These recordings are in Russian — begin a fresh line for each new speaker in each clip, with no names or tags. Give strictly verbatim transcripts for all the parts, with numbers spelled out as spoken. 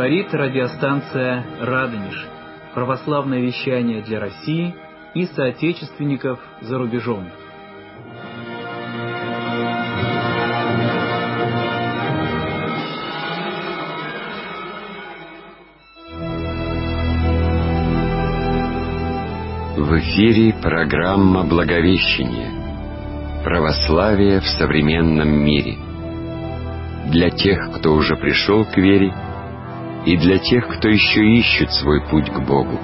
Говорит радиостанция «Радонеж». Православное вещание для России и соотечественников за рубежом.
В эфире программа «Благовещение. Православие в современном мире». Для тех, кто уже пришел к вере, и для тех, кто еще ищет свой путь к Богу.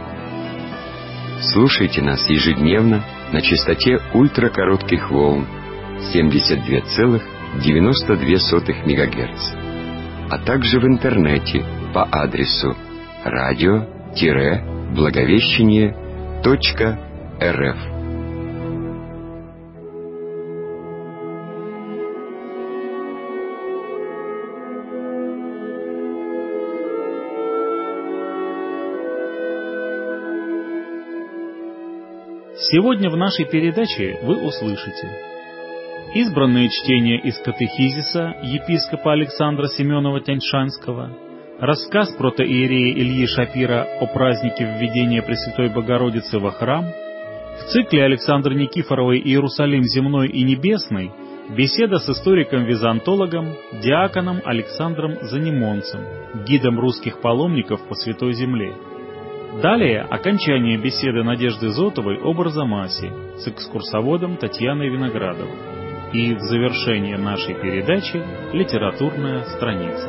Слушайте нас ежедневно на частоте ультракоротких волн семьдесят два целых девяносто две сотых мегагерца, а также в интернете по адресу радио-благовещение точка эр эф.
Сегодня в нашей передаче вы услышите избранные чтения из катехизиса епископа Александра Семенова Тяньшанского, рассказ протоиерея Ильи Шапира о празднике введения Пресвятой Богородицы во храм, в цикле Александры Никифоровой «Иерусалим земной и небесный» беседа с историком-византологом, диаконом Александром Занимонцем, гидом русских паломников по Святой Земле. Далее окончание беседы Надежды Зотовой об Арзамасе с экскурсоводом Татьяной Виноградовой. И в завершение нашей передачи литературная страница.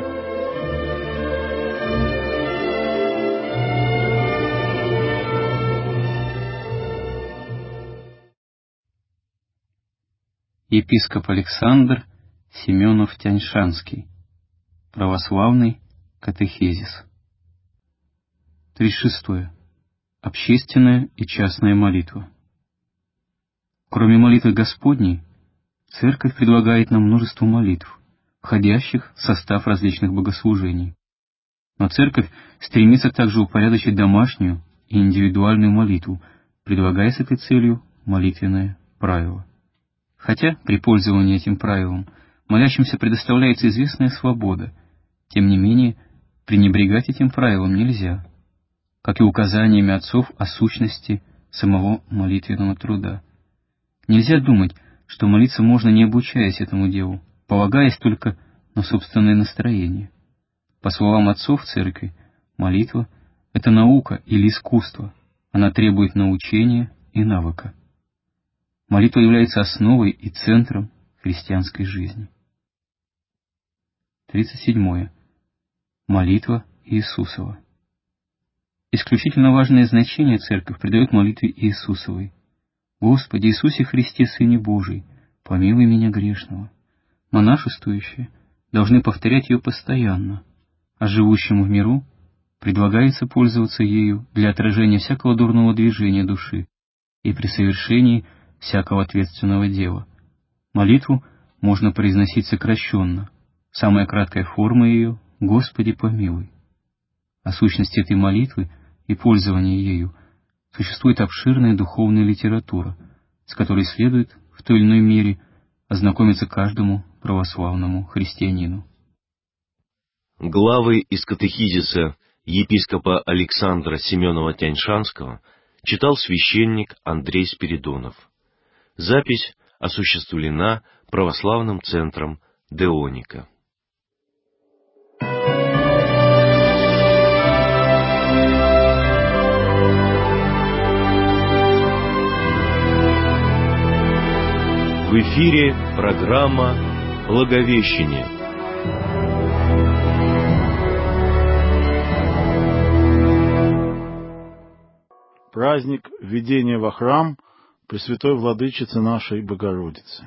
Епископ Александр Семенов Тяньшанский. Православный катехизис. тридцать шестое. Общественная и частная молитва. Кроме молитвы Господней, Церковь предлагает нам множество молитв, входящих в состав различных богослужений. Но Церковь стремится также упорядочить домашнюю и индивидуальную молитву, предлагая с этой целью молитвенное правило. Хотя при пользовании этим правилом молящимся предоставляется известная свобода, тем не менее пренебрегать этим правилом нельзя, как и указаниями отцов о сущности самого молитвенного труда. Нельзя думать, что молиться можно, не обучаясь этому делу, полагаясь только на собственное настроение. По словам отцов Церкви, молитва — это наука или искусство, она требует научения и навыка. Молитва является основой и центром христианской жизни. тридцать седьмое. Молитва Иисусова. Исключительно важное значение Церковь придает молитве Иисусовой. «Господи Иисусе Христе, Сыне Божий, помилуй меня грешного». Монашествующие должны повторять ее постоянно, а живущему в миру предлагается пользоваться ею для отражения всякого дурного движения души и при совершении всякого ответственного дела. Молитву можно произносить сокращенно. Самая краткая форма ее — «Господи, помилуй». О сущности этой молитвы и пользовании ею существует обширная духовная литература, с которой следует в той или иной мере ознакомиться каждому православному христианину.
Главы из катехизиса епископа Александра Семенова Тяньшанского читал священник Андрей Спиридонов. Запись осуществлена православным центром Деоника. В эфире программа «Благовещение».
Праздник введения во храм Пресвятой Владычицы нашей Богородицы.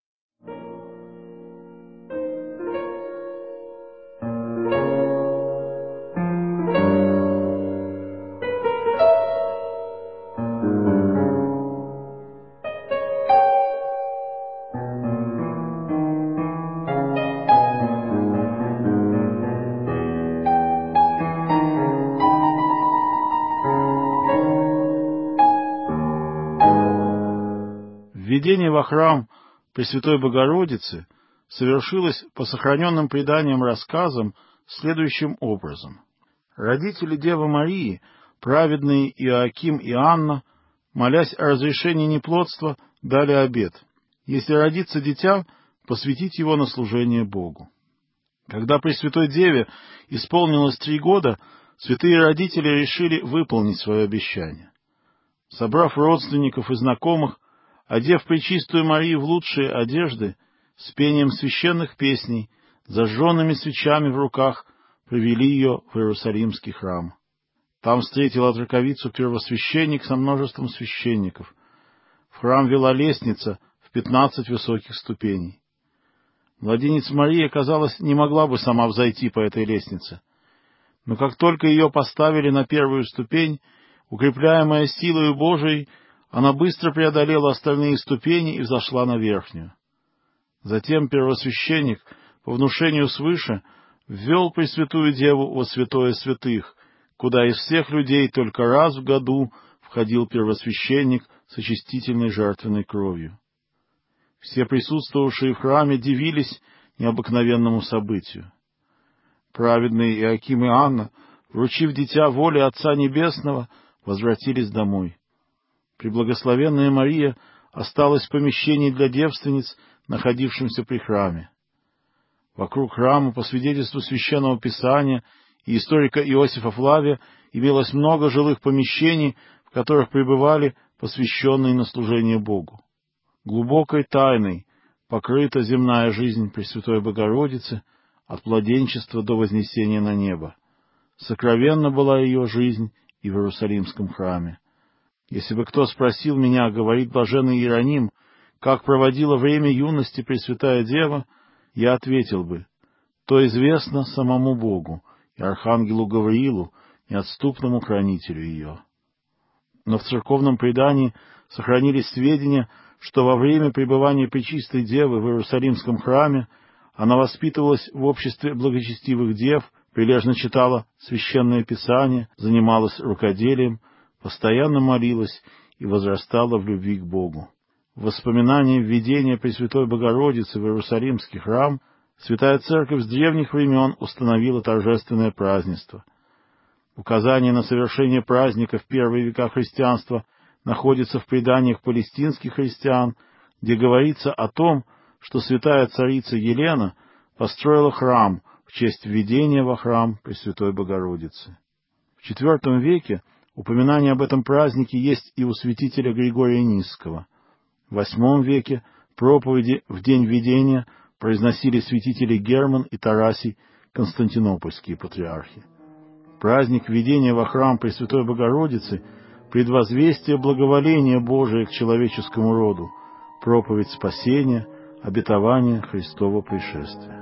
Введение во храм Пресвятой Богородицы совершилось по сохраненным преданиям рассказам следующим образом. Родители Девы Марии, праведные Иоаким и Анна, молясь о разрешении неплодства, дали обет: если родится дитя, посвятить его на служение Богу. Когда Пресвятой Деве исполнилось три года, святые родители решили выполнить свое обещание. Собрав родственников и знакомых, одев Пречистую Марию в лучшие одежды, с пением священных песней, зажженными свечами в руках, привели ее в Иерусалимский храм. Там встретил отроковицу первосвященник со множеством священников. В храм вела лестница в пятнадцать высоких ступеней. Младенец Мария, казалось, не могла бы сама взойти по этой лестнице. Но как только ее поставили на первую ступень, укрепляемая силою Божией, она быстро преодолела остальные ступени и взошла на верхнюю. Затем первосвященник, по внушению свыше, ввел Пресвятую Деву во святое святых, куда из всех людей только раз в году входил первосвященник с очистительной жертвенной кровью. Все присутствовавшие в храме дивились необыкновенному событию. Праведные Иоаким и Анна, вручив дитя воле Отца Небесного, возвратились домой. Преблагословенная Мария осталась в помещении для девственниц, находившемся при храме. Вокруг храма, по свидетельству Священного Писания и историка Иосифа Флавия, имелось много жилых помещений, в которых пребывали посвященные на служение Богу. Глубокой тайной покрыта земная жизнь Пресвятой Богородицы от младенчества до вознесения на небо. Сокровенна была ее жизнь и в Иерусалимском храме. Если бы кто спросил меня, говорит блаженный Иероним, как проводила время юности Пресвятая Дева, я ответил бы: то известно самому Богу и архангелу Гавриилу, неотступному хранителю ее. Но в церковном предании сохранились сведения, что во время пребывания Пречистой Девы в Иерусалимском храме она воспитывалась в обществе благочестивых дев, прилежно читала Священное Писание, занималась рукоделием, постоянно молилась и возрастала в любви к Богу. В воспоминании введения Пресвятой Богородицы в Иерусалимский храм Святая Церковь с древних времен установила торжественное празднество. Указание на совершение праздника в первые века христианства находится в преданиях палестинских христиан, где говорится о том, что святая царица Елена построила храм в честь введения во храм Пресвятой Богородицы. В четвертом веке упоминание об этом празднике есть и у святителя Григория Нисского. В восьмом веке проповеди в день введения произносили святители Герман и Тарасий, константинопольские патриархи. Праздник введения во храм Пресвятой Богородицы — предвозвестие благоволения Божия к человеческому роду, проповедь спасения, обетование Христова пришествия.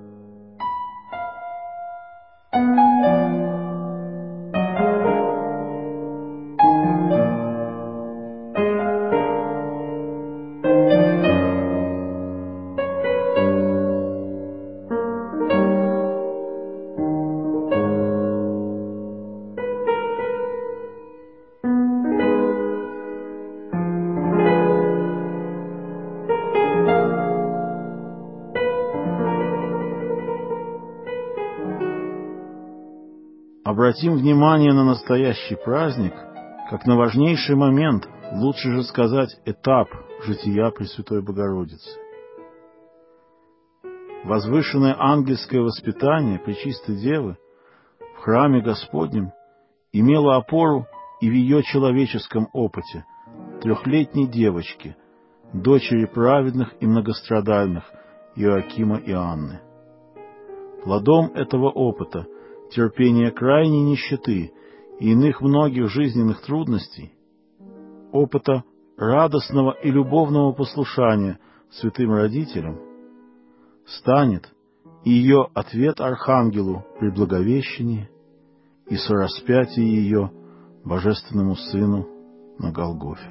Обратим внимание на настоящий праздник, как на важнейший момент, лучше же сказать, этап жития Пресвятой Богородицы. Возвышенное ангельское воспитание Пречистой Девы в храме Господнем имело опору и в ее человеческом опыте трехлетней девочки, дочери праведных и многострадальных Иоакима и Анны. Плодом этого опыта терпение крайней нищеты и иных многих жизненных трудностей, опыта радостного и любовного послушания святым родителям, станет и ее ответ Архангелу при Благовещении и сораспятие ее Божественному Сыну на Голгофе.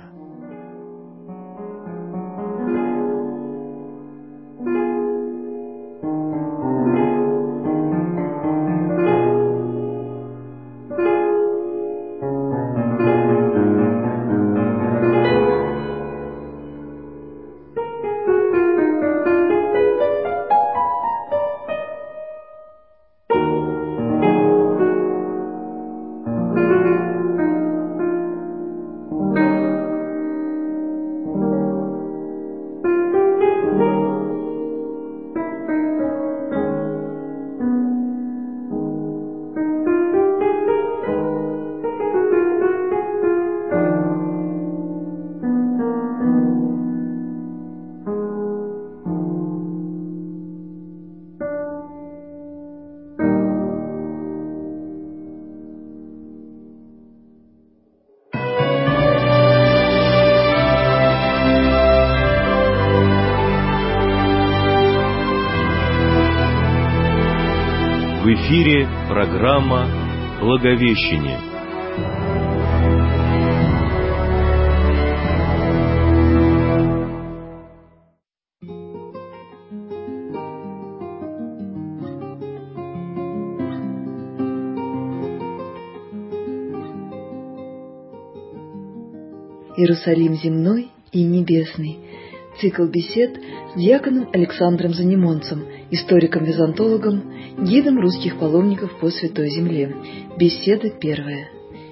эфире программа «Благовещение».
Иерусалим земной и небесный. Цикл бесед с диаконом Александром Занимонцем, историком-византологом, гидом русских паломников по Святой Земле. Беседа первая.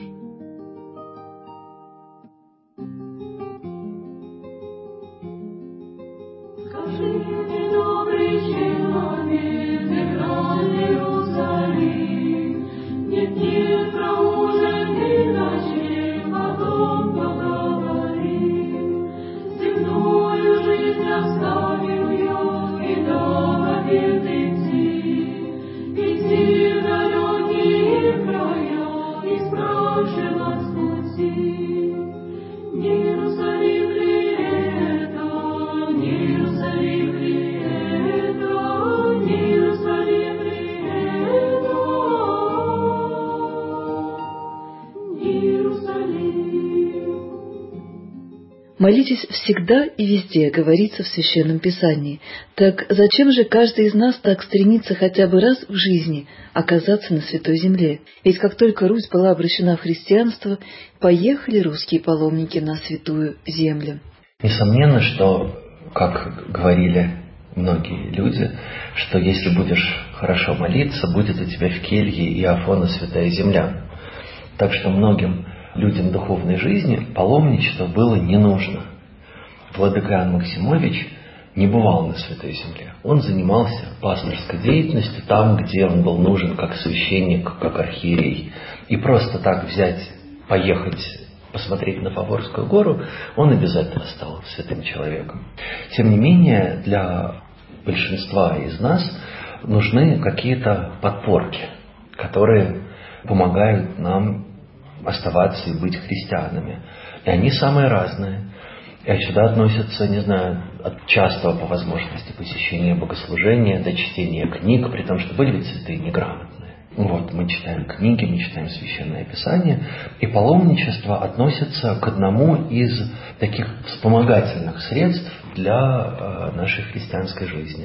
Молитесь всегда и везде, говорится в Священном Писании. Так зачем же каждый из нас так стремится хотя бы раз в жизни оказаться на Святой Земле? Ведь как только Русь была обращена в христианство, поехали русские паломники на Святую Землю.
Несомненно, что, как говорили многие люди, что если будешь хорошо молиться, будет у тебя в келье Иофона Святая Земля. Так что многим людям духовной жизни паломничество было не нужно. Владыка Иоанн Максимович не бывал на Святой Земле. Он занимался пасторской деятельностью там, где он был нужен как священник, как архиерей. И просто так взять, поехать, посмотреть на Фаворскую гору, он и без этого стал святым человеком. Тем не менее, для большинства из нас нужны какие-то подпорки, которые помогают нам оставаться и быть христианами. И они самые разные. И сюда относятся, не знаю, от частого по возможности посещения богослужения до чтения книг, при том, что были ведь святые неграмотные. Вот, мы читаем книги, мы читаем Священное Писание, и паломничество относится к одному из таких вспомогательных средств для э, нашей христианской жизни.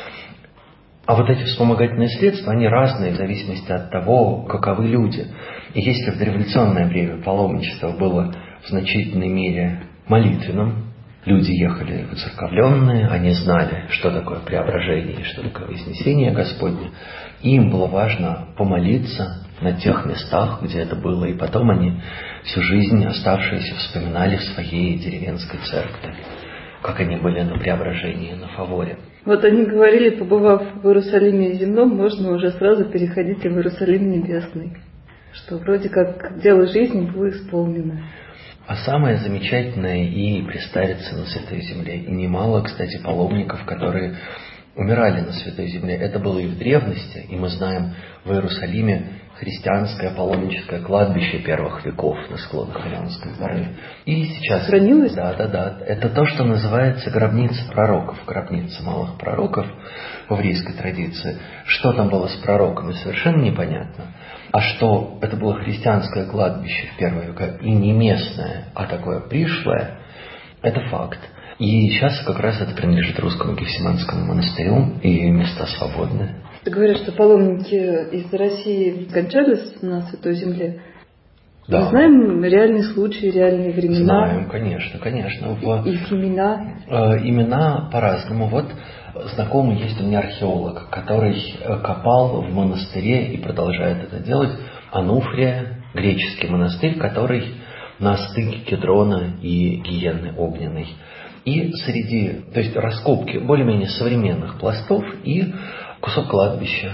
А вот эти вспомогательные средства, они разные в зависимости от того, каковы люди. И если в дореволюционное время паломничество было в значительной мере молитвенным, люди ехали воцерковленные, они знали, что такое преображение, что такое вознесение Господне, и им было важно помолиться на тех местах, где это было, и потом они всю жизнь оставшиеся вспоминали в своей деревенской церкви, как они были на преображении, на Фаворе.
Вот они говорили, побывав в Иерусалиме земном, можно уже сразу переходить и в Иерусалим небесный, что вроде как дело жизни было исполнено.
А самое замечательное и представиться на Святой Земле. И немало, кстати, паломников, которые умирали на Святой Земле. Это было и в древности, и мы знаем в Иерусалиме христианское паломническое кладбище первых веков на склонах Илионской горы. И сейчас...
Сохранилось?
Да, да, да. Это то, что называется гробница пророков, гробница малых пророков в еврейской традиции. Что там было с пророками, совершенно непонятно. А что это было христианское кладбище в первые века, и не местное, а такое пришлое, это факт. И сейчас как раз это принадлежит русскому Гефсиманскому монастырю, и места свободны.
Ты говоришь, что паломники из России кончались на Святой Земле.
Да.
Мы знаем реальные случаи, реальные времена.
Знаем, конечно, конечно. В...
Их имена?
Э, имена по-разному. Вот знакомый есть у меня археолог, который копал в монастыре и продолжает это делать. Ануфрия, греческий монастырь, который на стыке Кедрона и Гиенны Огненной. И среди, то есть раскопки более-менее современных пластов и кусок кладбища.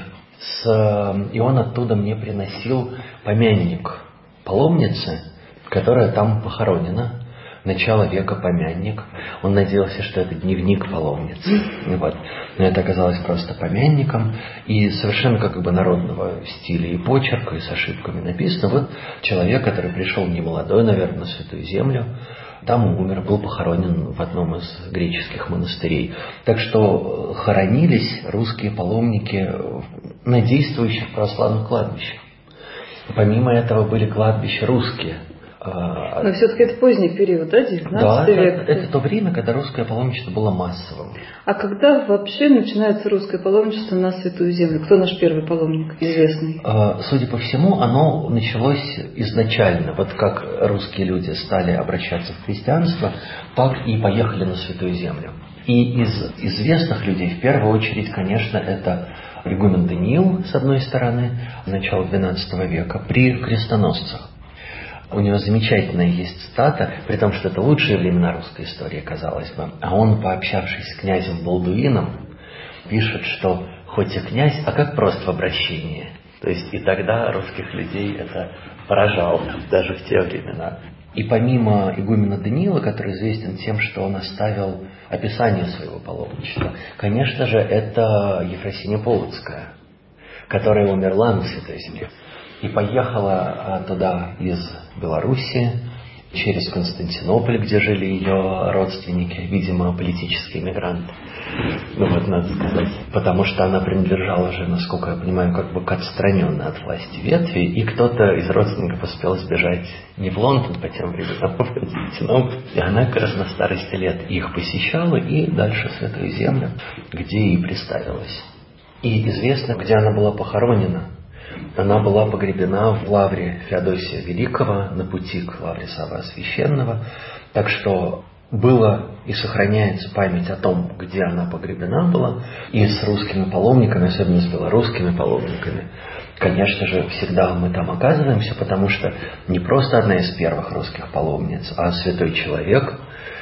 С, и он оттуда мне приносил помянник паломницы, которая там похоронена. Начало века помянник. Он надеялся, что это дневник паломницы. Вот. Но это оказалось просто помянником. И совершенно как бы народного стиля и почерка, и с ошибками написано. Вот человек, который пришел не молодой, наверное, на Святую Землю, там умер, был похоронен в одном из греческих монастырей. Так что хоронились русские паломники на действующих православных кладбищах. Помимо этого были кладбища русские.
Но все-таки это поздний период, да, девятнадцатый
да,
век?
Это, это то время, когда русское паломничество было массовым.
А когда вообще начинается русское паломничество на Святую Землю? Кто наш первый паломник известный?
Судя по всему, оно началось изначально. Вот как русские люди стали обращаться в христианство, так и поехали на Святую Землю. И из известных людей, в первую очередь, конечно, это игумен Даниил, с одной стороны, начала двенадцатого века, при крестоносцах. У него замечательная есть цитата, при том, что это лучшие времена русской истории, казалось бы. А он, пообщавшись с князем Балдуином, пишет, что хоть и князь, а как просто в обращении. То есть и тогда русских людей это поражало, даже в те времена. И помимо игумена Даниила, который известен тем, что он оставил описание своего паломничества, конечно же, это Ефросинья Полоцкая, которая умерла на Святой Земле. И поехала туда из Белоруссии, через Константинополь, где жили ее родственники, видимо, политические мигранты. Ну вот, надо сказать. Потому что она принадлежала же, насколько я понимаю, как бы к отстраненной от власти ветви, и кто-то из родственников успел сбежать не в Лондон по тем временам, а в Константинополь. И она как раз на старости лет их посещала, и дальше в Святую Землю, где и приставилась. И известно, где она была похоронена. Она была погребена в лавре Феодосия Великого на пути к лавре Саввы Священного. Так что было и сохраняется память о том, где она погребена была. И с русскими паломниками, особенно с белорусскими паломниками, конечно же, всегда мы там оказываемся, потому что не просто одна из первых русских паломниц, а святой человек,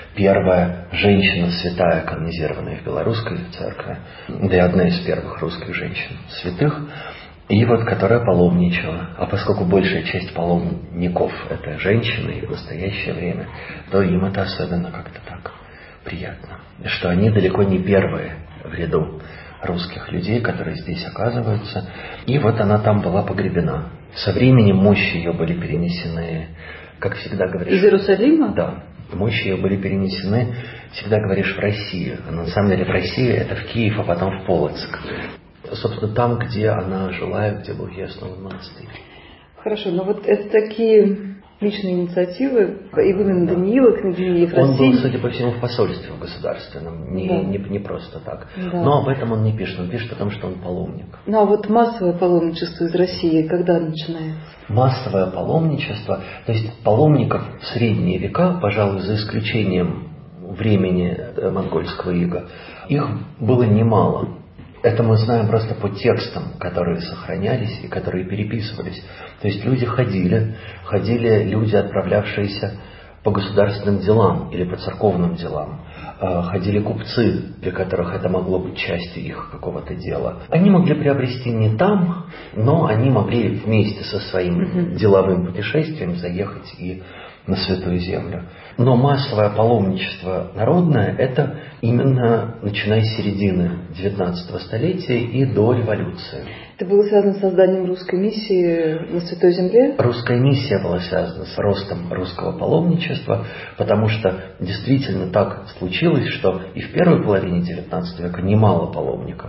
первая женщина святая, канонизированная в белорусской церкви, да и одна из первых русских женщин святых, и вот которая паломничала. А поскольку большая часть паломников – это женщины и в настоящее время, то им это особенно как-то так приятно. Что они далеко не первые в ряду русских людей, которые здесь оказываются. И вот она там была погребена. Со временем мощи ее были перенесены, как всегда говоришь...
Из Иерусалима?
Да. Мощи ее были перенесены, всегда говоришь, в Россию. Но на самом деле в России это в Киев, а потом в Полоцк. Собственно, там, где она жила, где был ей основан монастырь.
Хорошо, но вот это такие личные инициативы игумена Даниила, княгини Ефросиньи.
Он был, судя по всему, в посольстве в государственном, не, да. не, не просто так. Да. Но об этом он не пишет, он пишет о том, что он паломник.
Ну а вот массовое паломничество из России когда начинается?
Массовое паломничество, то есть паломников в средние века, пожалуй, за исключением времени монгольского ига, их было немало. Это мы знаем просто по текстам, которые сохранялись и которые переписывались. То есть люди ходили, ходили люди, отправлявшиеся по государственным делам или по церковным делам. Ходили купцы, для которых это могло быть частью их какого-то дела. Они могли приобрести не там, но они могли вместе со своим деловым путешествием заехать и на Святую Землю. Но массовое паломничество народное – это именно начиная с середины девятнадцатого столетия и до революции.
Это было связано с созданием русской миссии на Святой Земле?
Русская миссия была связана с ростом русского паломничества, потому что действительно так случилось, что и в первой половине девятнадцатого века немало паломников,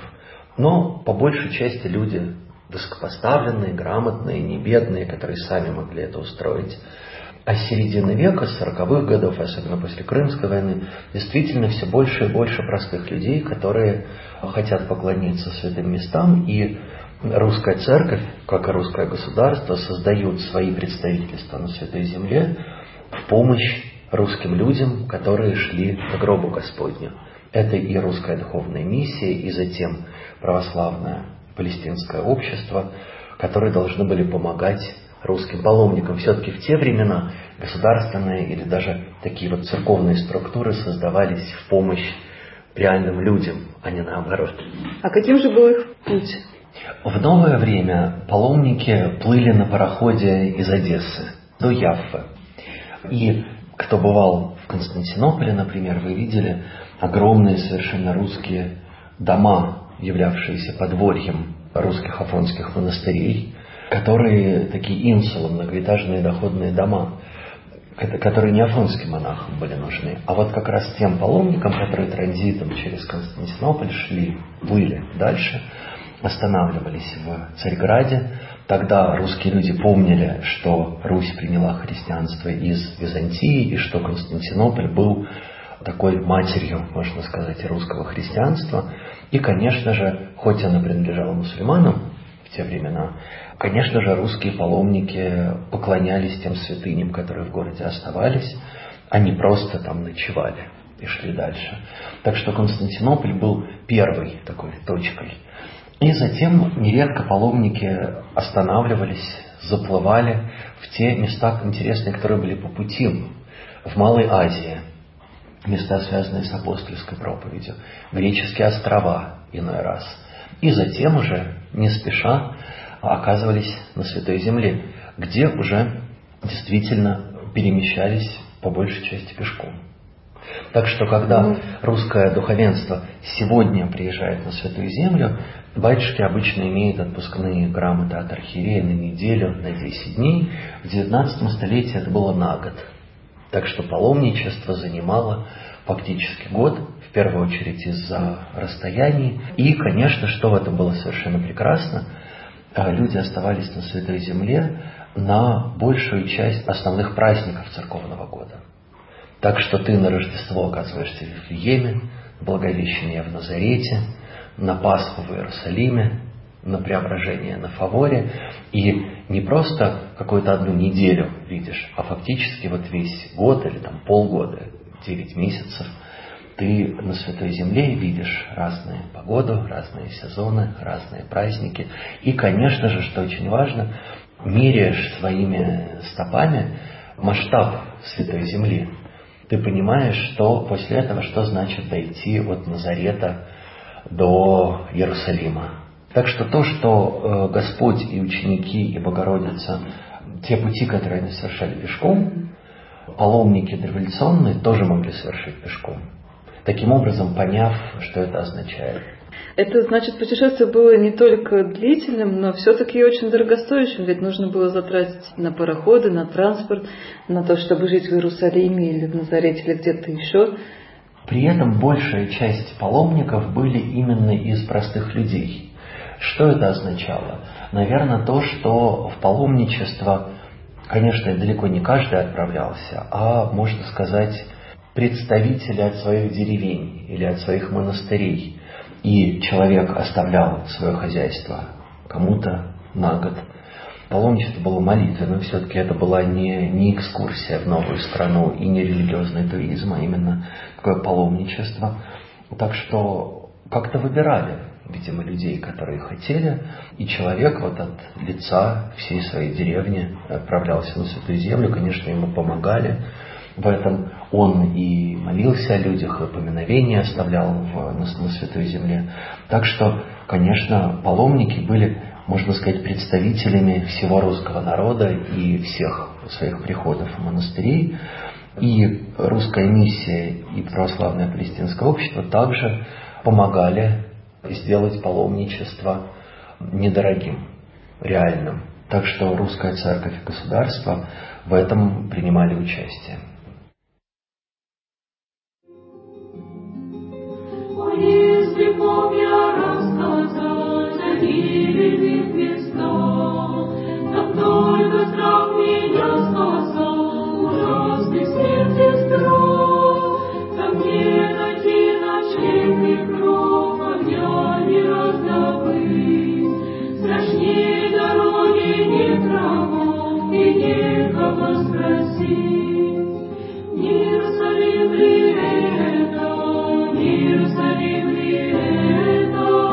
но по большей части люди высокопоставленные, грамотные, не бедные, которые сами могли это устроить. А с середины века, с сороковых годов, особенно после Крымской войны, действительно все больше и больше простых людей, которые хотят поклониться святым местам, и русская церковь, как и русское государство, создают свои представительства на Святой Земле в помощь русским людям, которые шли к гробу Господню. Это и русская духовная миссия, и затем православное палестинское общество, которые должны были помогать русским паломникам. Все-таки в те времена государственные или даже такие вот церковные структуры создавались в помощь реальным людям, а не наоборот.
А каким же был их путь?
В новое время паломники плыли на пароходе из Одессы до Яффы. И кто бывал в Константинополе, например, вы видели огромные совершенно русские дома, являвшиеся подворьем русских афонских монастырей, которые такие инсулы, многоэтажные доходные дома. которые не афонским монахам были нужны, а вот как раз тем паломникам, которые транзитом через Константинополь шли, плыли дальше, останавливались в Царьграде. Тогда русские люди помнили, что Русь приняла христианство из Византии, и что Константинополь был такой матерью, можно сказать, русского христианства. И, конечно же, хоть она принадлежала мусульманам в те времена, конечно же, русские паломники поклонялись тем святыням, которые в городе оставались, а не просто там ночевали и шли дальше. Так что Константинополь был первой такой точкой. И затем нередко паломники останавливались, заплывали в те места интересные, которые были по пути в Малой Азии. Места, связанные с апостольской проповедью, греческие острова иной раз. И затем уже, не спеша, оказывались на Святой Земле, где уже действительно перемещались по большей части пешком. Так что, когда русское духовенство сегодня приезжает на Святую Землю, батюшки обычно имеют отпускные грамоты от архиерея на неделю, на десять дней. В девятнадцатом столетии это было на год. Так что паломничество занимало фактически год, в первую очередь из-за расстояний. И, конечно, что в этом было совершенно прекрасно, люди оставались на Святой Земле на большую часть основных праздников церковного года. Так что ты на Рождество оказываешься в Вифлееме, в Благовещение в Назарете, на Пасху в Иерусалиме, на Преображение на Фаворе. И не просто какую-то одну неделю видишь, а фактически вот весь год или там полгода, девять месяцев, ты на Святой Земле видишь разную погоду, разные сезоны, разные праздники. И, конечно же, что очень важно, меряешь своими стопами масштаб Святой Земли. Ты понимаешь, что после этого, что значит дойти от Назарета до Иерусалима. Так что то, что Господь и ученики, и Богородица, те пути, которые они совершали пешком, паломники дореволюционные тоже могли совершить пешком. Таким образом, поняв, что это означает.
Это значит, путешествие было не только длительным, но все-таки очень дорогостоящим, ведь нужно было затратить на пароходы, на транспорт, на то, чтобы жить в Иерусалиме или в Назарете, или где-то еще.
При этом большая часть паломников были именно из простых людей. Что это означало? Наверное, то, что в паломничество, конечно, далеко не каждый отправлялся, а, можно сказать, представители от своих деревень или от своих монастырей. И человек оставлял свое хозяйство кому-то на год. Паломничество было молитвенным, все-таки это была не, не экскурсия в новую страну и не религиозный туризм, а именно такое паломничество. Так что как-то выбирали, видимо, людей, которые хотели, и человек вот от лица всей своей деревни отправлялся на Святую Землю, конечно, ему помогали. В этом он и молился о людях, и поминовения оставлял в, на, на Святой Земле. Так что, конечно, паломники были, можно сказать, представителями всего русского народа и всех своих приходов и монастырей. И русская миссия и православное палестинское общество также помогали сделать паломничество недорогим, реальным. Так что русская церковь и государство в этом принимали участие.
Если б я рассказать о невидимых местах, там только страх меня спасал, ужасный смерти страх, там не найти ночлег и кров, огня не раздобыть, страшнее дороги нет врагов и некого спросить. Не Иерусалим ли это? Иерусалим ли это?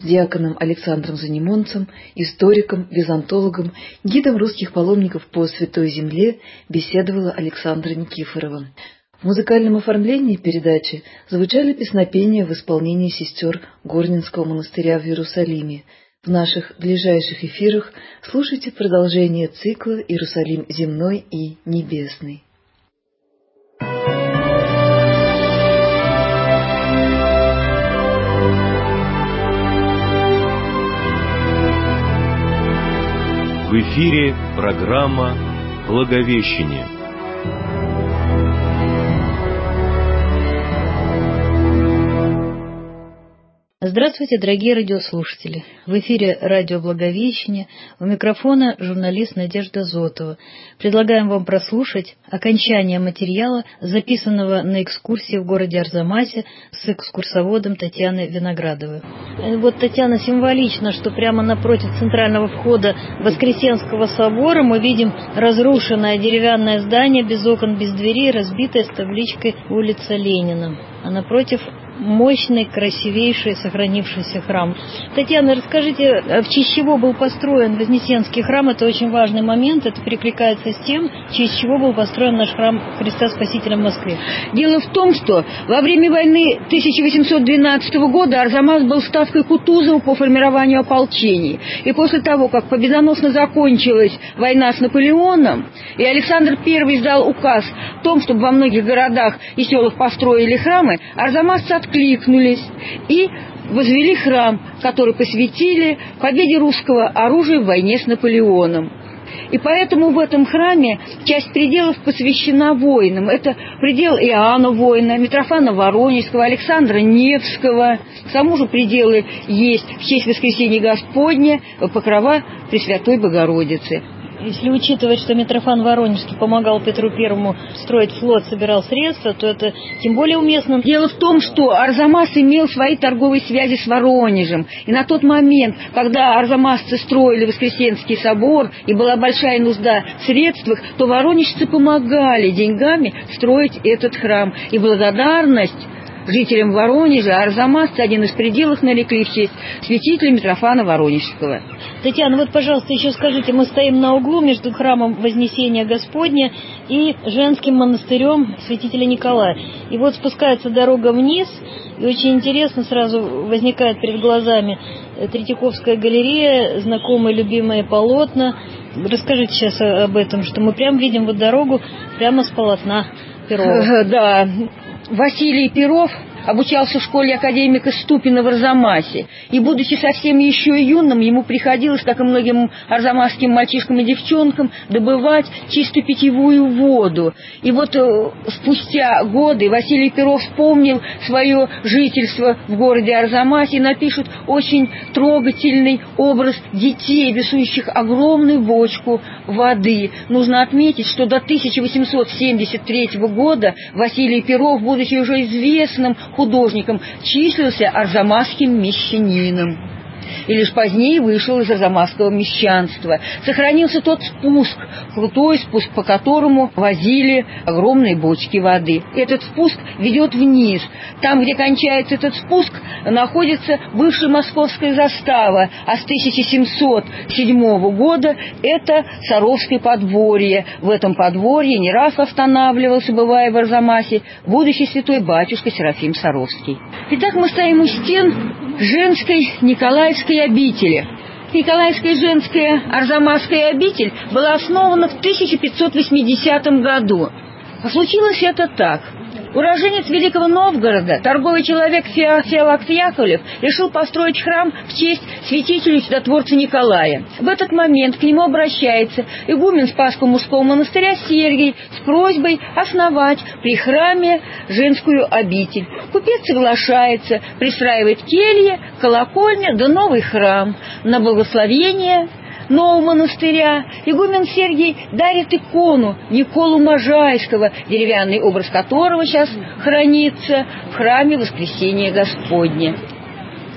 диаконом Александром Занимонцем, историком, византологом, гидом русских паломников по Святой Земле беседовала Александра Никифорова. В музыкальном оформлении передачи звучали песнопения в исполнении сестер Горненского монастыря в Иерусалиме. В наших ближайших эфирах слушайте продолжение цикла «Иерусалим земной и небесный».
В эфире программа «Благовещение».
Здравствуйте, дорогие радиослушатели! В эфире радио «Благовещение», у микрофона журналист Надежда Зотова. Предлагаем вам прослушать окончание материала, записанного на экскурсии в городе Арзамасе с экскурсоводом Татьяной Виноградовой. Вот, Татьяна, символично, что прямо напротив центрального входа Воскресенского собора мы видим разрушенное деревянное здание без окон, без дверей, разбитое с табличкой «Улица Ленина». А напротив мощный, красивейший, сохранившийся храм. Татьяна, расскажите, в честь чего был построен Вознесенский храм? Это очень важный момент, это перекликается с тем, в честь чего был построен наш храм Христа Спасителя в Москве.
Дело в том, что во время войны тысяча восемьсот двенадцатого года Арзамас был ставкой Кутузова по формированию ополчений. И после того, как победоносно закончилась война с Наполеоном, и Александр Первый издал указ о том, чтобы во многих городах и селах построили храмы, арзамасцы откликнулись и возвели храм, который посвятили победе русского оружия в войне с Наполеоном. И поэтому в этом храме часть пределов посвящена воинам. Это предел Иоанна Воина, Митрофана Воронежского, Александра Невского. К тому же пределы есть в честь Воскресения Господня, покрова Пресвятой Богородицы.
Если учитывать, что Митрофан Воронежский помогал Петру Первому строить флот, собирал средства, то это тем более уместно.
Дело в том, что Арзамас имел свои торговые связи с Воронежем. И на тот момент, когда арзамасцы строили Воскресенский собор, и была большая нужда в средствах, то воронежцы помогали деньгами строить этот храм. И благодарность жителям Воронежа арзамасцы один из пределов нарекли в честь святителя Митрофана Воронежского.
Татьяна, вот, пожалуйста, еще скажите, мы стоим на углу между храмом Вознесения Господня и женским монастырем святителя Николая. И вот спускается дорога вниз, и очень интересно сразу возникает перед глазами Третьяковская галерея, знакомые любимые полотна. Расскажите сейчас об этом, что мы прямо видим вот дорогу прямо с полотна Перова.
Да. Василий Перов обучался в школе академика Ступина в Арзамасе. И, будучи совсем еще юным, ему приходилось, как и многим арзамасским мальчишкам и девчонкам, добывать чистую питьевую воду. И вот спустя годы Василий Перов вспомнил свое жительство в городе Арзамасе и напишет очень трогательный образ детей, весующих огромную бочку воды. Нужно отметить, что до тысяча восемьсот семьдесят третьего года Василий Перов, будучи уже известным художником, числился арзамасским мещанином. И лишь позднее вышел из арзамасского мещанства. Сохранился тот спуск, крутой спуск, по которому возили огромные бочки воды. Этот спуск ведет вниз. Там, где кончается этот спуск, находится бывшая московская застава, а с тысяча семьсот седьмого года это Саровское подворье. В этом подворье не раз останавливался, бывая в Арзамасе, будущий святой батюшка Серафим Саровский. Итак, мы стоим у стен женской Николаевской обители. Николаевская женская Арзамасская обитель была основана в тысяча пятьсот восьмидесятом году. А случилось это так. Уроженец Великого Новгорода, торговый человек Феофилакс Яковлев, решил построить храм в честь святителя и чудотворца Николая. В этот момент к нему обращается игумен Спасского мужского монастыря Сергий с просьбой основать при храме женскую обитель. Купец соглашается, пристраивает кельи, колокольня да новый храм. На благословение нового монастыря игумен Сергий дарит икону Николу Можайского, деревянный образ которого сейчас хранится в храме Воскресения Господня.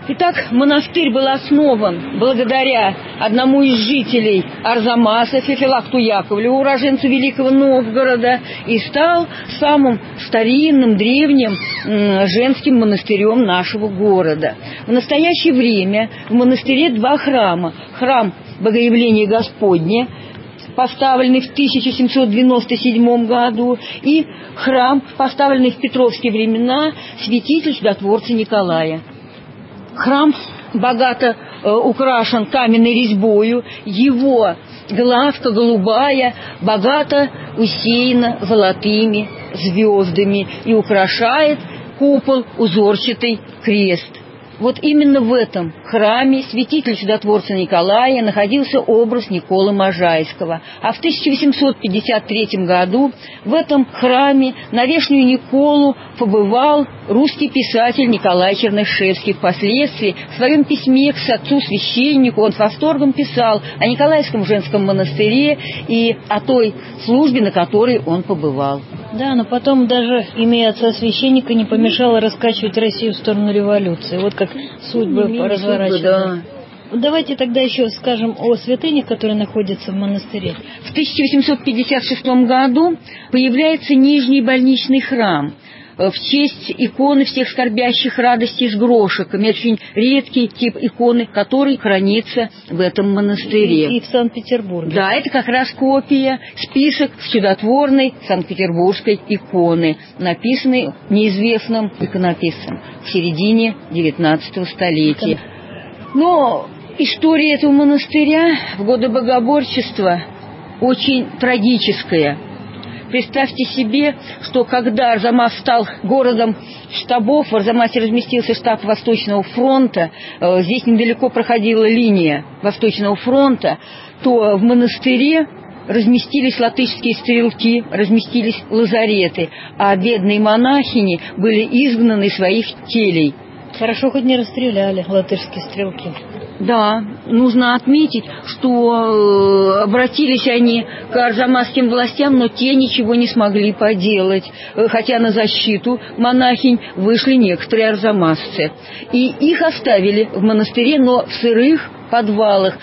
Итак, монастырь был основан благодаря одному из жителей Арзамаса, Феофилакту Яковлеву, уроженцу Великого Новгорода, и стал самым старинным, древним м, женским монастырем нашего города. В настоящее время в монастыре два храма. Храм Богоявления Господня, поставленный в тысяча семьсот девяносто седьмом году, и храм, поставленный в петровские времена, святитель чудотворца Николая. Храм богато э, украшен каменной резьбою, его главка голубая богато усеяна золотыми звездами и украшает купол узорчатый крест. Вот именно в этом храме святителя чудотворца Николая находился образ Николы Можайского. А в тысяча восемьсот пятьдесят третьем году в этом храме на Вешнюю Николу побывал русский писатель Николай Чернышевский. Впоследствии в своем письме к отцу-священнику он с восторгом писал о Николаевском женском монастыре и о той службе, на которой он побывал.
Да, но потом даже, имея отца-священника, не помешало раскачивать Россию в сторону революции. Вот как судьбы
ну,
разворачиваются. Да. Давайте тогда еще скажем о святынях, которые находятся в монастыре.
В тысяча восемьсот пятьдесят шестом году появляется Нижний больничный храм в честь иконы всех скорбящих радости с грошиками. Это очень редкий тип иконы, который хранится в этом монастыре.
И в Санкт-Петербурге.
Да, это как раз копия, список чудотворной санкт-петербургской иконы, написанный неизвестным иконописцем в середине девятнадцатого столетия. Но история этого монастыря в годы богоборчества очень трагическая. Представьте себе, что когда Арзамас стал городом штабов, в Арзамасе разместился штаб Восточного фронта, э, здесь недалеко проходила линия Восточного фронта, то в монастыре разместились латышские стрелки, разместились лазареты, а бедные монахини были изгнаны из своих келей.
Хорошо, хоть не расстреляли латышские стрелки.
Да, нужно отметить, что э, обратились они к арзамасским властям, но те ничего не смогли поделать, э, хотя на защиту монахинь вышли некоторые арзамасцы. И их оставили в монастыре, но в сырых подвалах,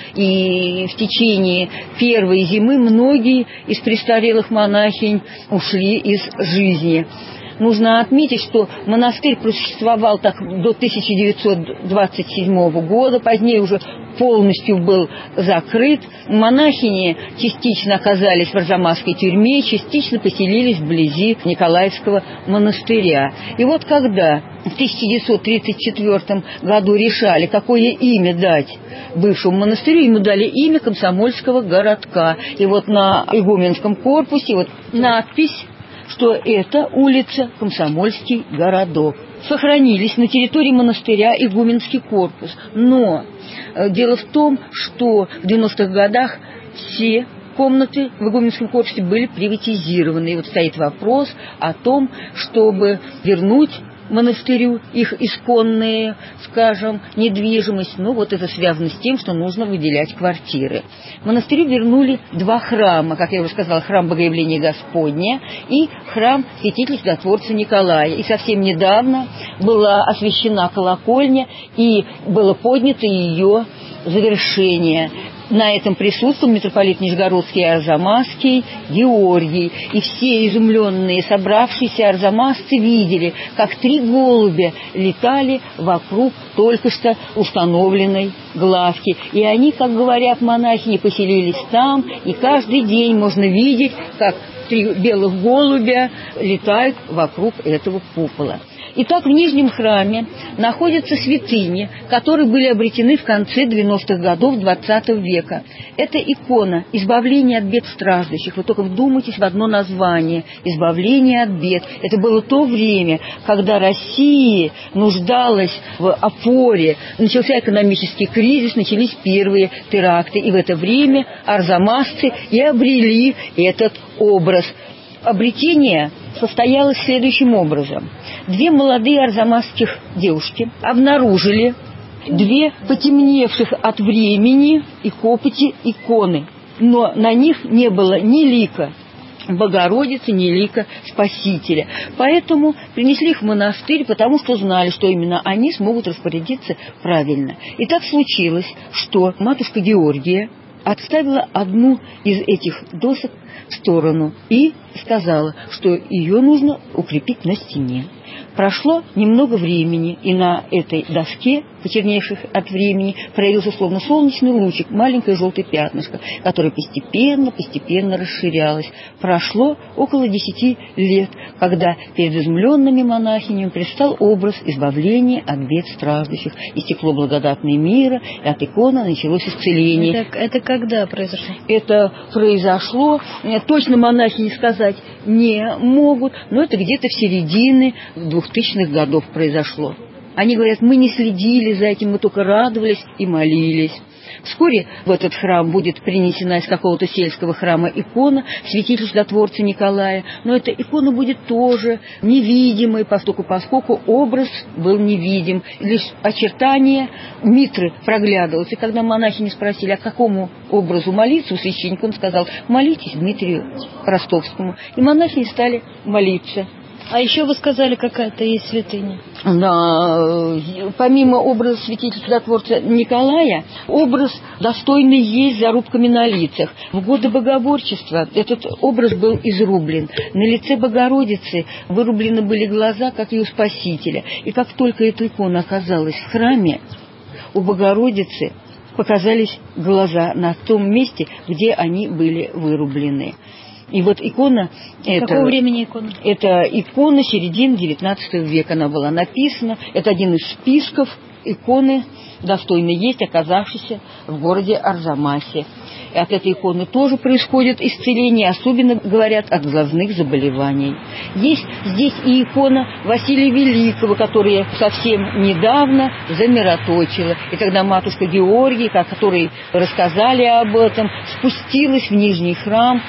и в течение первой зимы многие из престарелых монахинь ушли из жизни. Нужно отметить, что монастырь просуществовал так до тысяча девятьсот двадцать седьмого года, позднее уже полностью был закрыт. Монахини частично оказались в Арзамасской тюрьме, частично поселились вблизи Николаевского монастыря. И вот когда в тысяча девятьсот тридцать четвёртом году решали, какое имя дать бывшему монастырю, ему дали имя Комсомольского городка. И вот на игуменском корпусе вот надпись, что это улица Комсомольский городок. Сохранились на территории монастыря игуменский корпус. Но э, дело в том, что в девяностых годах все комнаты в игуменском корпусе были приватизированы. И вот стоит вопрос о том, чтобы вернуть монастырю их исконные, скажем, недвижимость. Ну, вот это связано с тем, что нужно выделять квартиры. Монастырю вернули два храма, как я уже сказала, храм Богоявления Господня и храм святителя чудотворца Николая. И совсем недавно была освящена колокольня, и было поднято ее завершение. На этом присутствовал митрополит Нижегородский и Арзамасский Георгий. И все изумленные собравшиеся арзамасцы видели, как три голубя летали вокруг только что установленной главки. И они, как говорят монахини, поселились там, и каждый день можно видеть, как три белых голубя летают вокруг этого купола. Итак, в Нижнем храме находятся святыни, которые были обретены в конце девяностых годов двадцатого века. Это икона избавления от бед страждущих. Вы только вдумайтесь в одно название – избавление от бед. Это было то время, когда Россия нуждалась в опоре. Начался экономический кризис, начались первые теракты. И в это время арзамасцы и обрели этот образ. Обретение состоялось следующим образом. Две молодые арзамасских девушки обнаружили две потемневших от времени и копоти иконы, но на них не было ни лика Богородицы, ни лика Спасителя. Поэтому принесли их в монастырь, потому что знали, что именно они смогут распорядиться правильно. И так случилось, что матушка Георгия отставила одну из этих досок в сторону и сказала, что ее нужно укрепить на стене. Прошло немного времени, и на этой доске, почерневших от времени, проявился словно солнечный лучик, маленькое желтое пятнышко, которое постепенно-постепенно расширялось. Прошло около десяти лет, когда перед изумленными монахинями предстал образ избавления от бед страждущих. Истекло благодатное мира, и от иконы началось исцеление.
Это, это когда произошло?
Это произошло, точно монахини сказать не могут, но это где-то в середине двухтысячных годов произошло. Они говорят, мы не следили за этим, мы только радовались и молились. Вскоре в этот храм будет принесена из какого-то сельского храма икона святителя чудотворца Николая, но эта икона будет тоже невидимой, поскольку, поскольку образ был невидим, лишь очертания митры проглядывалось. И когда монахини спросили, а какому образу молиться у священника, он сказал, молитесь Дмитрию Ростовскому. И монахини стали молиться.
А еще вы сказали, какая-то есть святыня.
Да, помимо образа святителя чудотворца Николая, образ достойный есть зарубками на лицах. В годы богоборчества этот образ был изрублен. На лице Богородицы вырублены были глаза, как и у Спасителя. И как только эта икона оказалась в храме, у Богородицы показались глаза на том месте, где они были вырублены. И вот икона...
Какого
это,
времени икона?
Это икона середины девятнадцатого века. Она была написана. Это один из списков иконы, достойной есть, оказавшейся в городе Арзамасе. И от этой иконы тоже происходит исцеление, особенно, говорят, от глазных заболеваний. Есть здесь и икона Василия Великого, которая совсем недавно замироточила. И тогда матушка Георгия, о которой рассказали об этом, спустилась в Нижний храм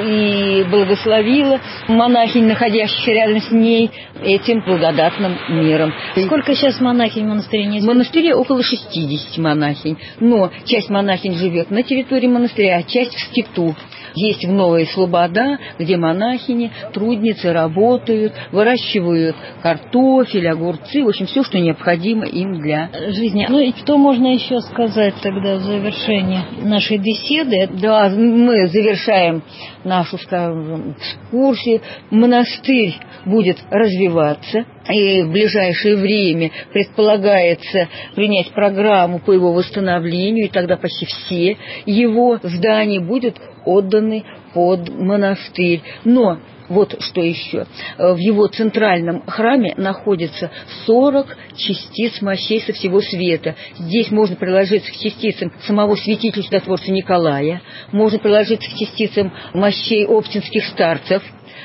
и благословила монахинь, находящихся рядом с ней, этим благодатным миром.
Сколько сейчас монахинь в монастыре нет?
В монастыре около шестидесяти монахинь. Но часть монахинь живет на территории монастыря, а часть в скиту. Есть в Новой Слобода, где монахини, трудницы работают, выращивают картофель, огурцы, в общем, все, что необходимо им для жизни.
Ну и что можно еще сказать тогда в завершении нашей беседы?
Да, мы завершаем нашу, скажем, экскурсию. Монастырь будет развиваться, и в ближайшее время предполагается принять программу по его восстановлению, и тогда почти все его здания будут отданы под монастырь. Но вот что еще. В его центральном храме находится сорок частиц мощей со всего света. Здесь можно приложиться к частицам самого святителя чудотворца Николая, можно приложиться к частицам мощей оптинских старцев,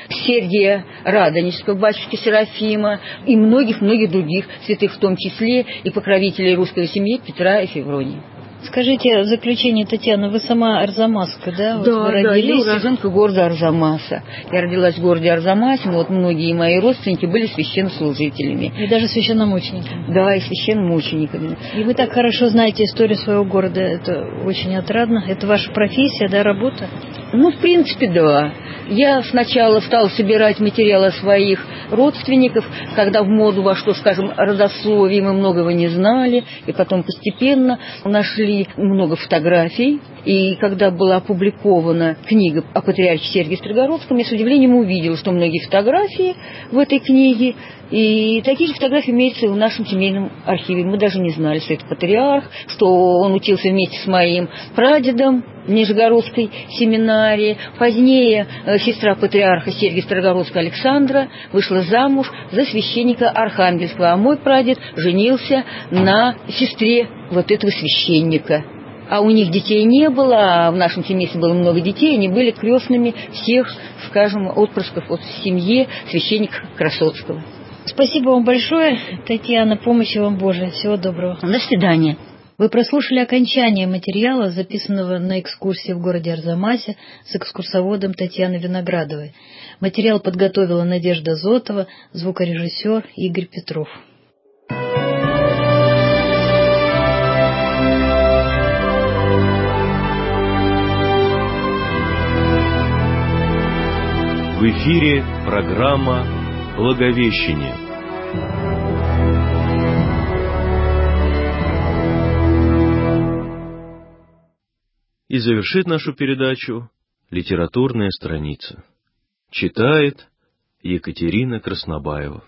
Сергия Радонежского, батюшки Серафима и многих-многих других святых, в том числе и покровителей русской семьи Петра и Февронии.
Скажите в заключение, Татьяна, вы сама арзамасска, да? Вот
да,
вы
да,
родились...
я уроженка города Арзамаса. Я родилась в городе Арзамасе, но вот многие мои родственники были священнослужителями.
И даже священномучениками.
Да, и священномучениками.
И вы так хорошо знаете историю своего города, это очень отрадно. Это ваша профессия, да, работа?
Ну, в принципе, да. Я сначала стала собирать материалы своих родственников, когда в моду вошло, скажем, родословие, мы многого не знали, и потом постепенно нашли много фотографий. И когда была опубликована книга о патриархе Сергии Строгородском, я с удивлением увидела, что многие фотографии в этой книге, и такие же фотографии имеются в нашем семейном архиве. Мы даже не знали, что это патриарх, что он учился вместе с моим прадедом в Нижегородской семинарии. Позднее сестра патриарха Сергия Строгородского Александра вышла замуж за священника Архангельского, а мой прадед женился на сестре вот этого священника. А у них детей не было, а в нашем семействе было много детей, они были крестными всех, скажем, отпрысков от семьи священника Красоцкого.
Спасибо вам большое, Татьяна, помощи вам Божией. Всего доброго.
До свидания.
Вы прослушали окончание материала, записанного на экскурсии в городе Арзамасе с экскурсоводом Татьяной Виноградовой. Материал подготовила Надежда Зотова, звукорежиссер Игорь Петров.
В эфире программа «Благовещение». И завершит нашу передачу литературная страница. Читает Екатерина Краснобаева.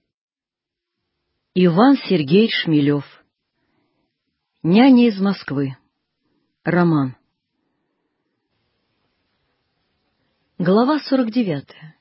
Иван Сергеевич Шмелев. «Няня из Москвы». Роман. Глава сорок девятая.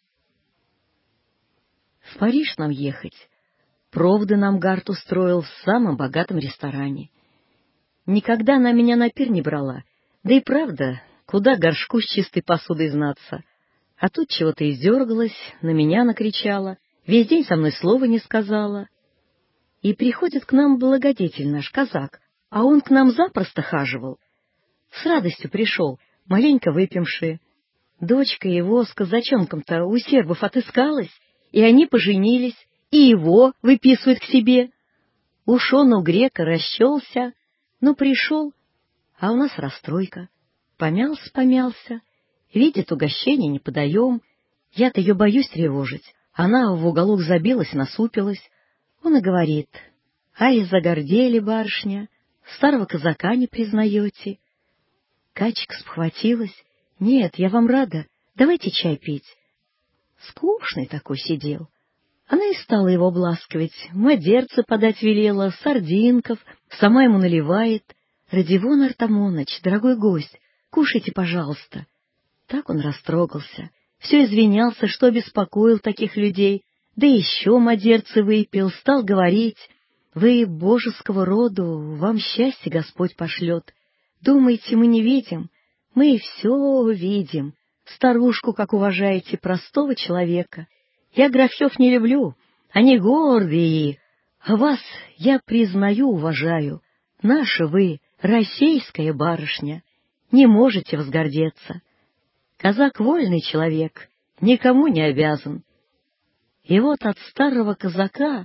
В Париж нам ехать. Проводы нам Гарт устроил в самом богатом ресторане. Никогда она меня на пир не брала. Да и правда, куда горшку с чистой посудой знаться. А тут чего-то издергалась, на меня накричала, весь день со мной слова не сказала. И приходит к нам благодетель наш, казак, а он к нам запросто хаживал. С радостью пришел, маленько выпивши. Дочка его с казачонком-то у сербов отыскалась, и они поженились, и его выписывают к себе. Уж он у грека расчелся, но пришел, а у нас расстройка. Помялся-помялся, видит, угощения не подаем. Я-то ее боюсь тревожить. Она в уголок забилась, насупилась. Он и говорит: «Ай, загордели, барышня, старого казака не признаете». Качка спохватилась: «Нет, я вам рада, давайте чай пить». Скучный такой сидел. Она и стала его обласкивать, мадерцы подать велела, сардинков, сама ему наливает. «Родион Артамоныч, дорогой гость, кушайте, пожалуйста». Так он растрогался, все извинялся, что обеспокоил таких людей, да еще мадерцы выпил, стал говорить: «Вы божеского роду, вам счастье Господь пошлет. Думаете, мы не видим? Мы все видим. Старушку, как уважаете, простого человека. Я графьев не люблю, они гордые, а вас я признаю, уважаю. Наша вы, российская барышня, не можете возгордеться. Казак вольный человек, никому не обязан». И вот от старого казака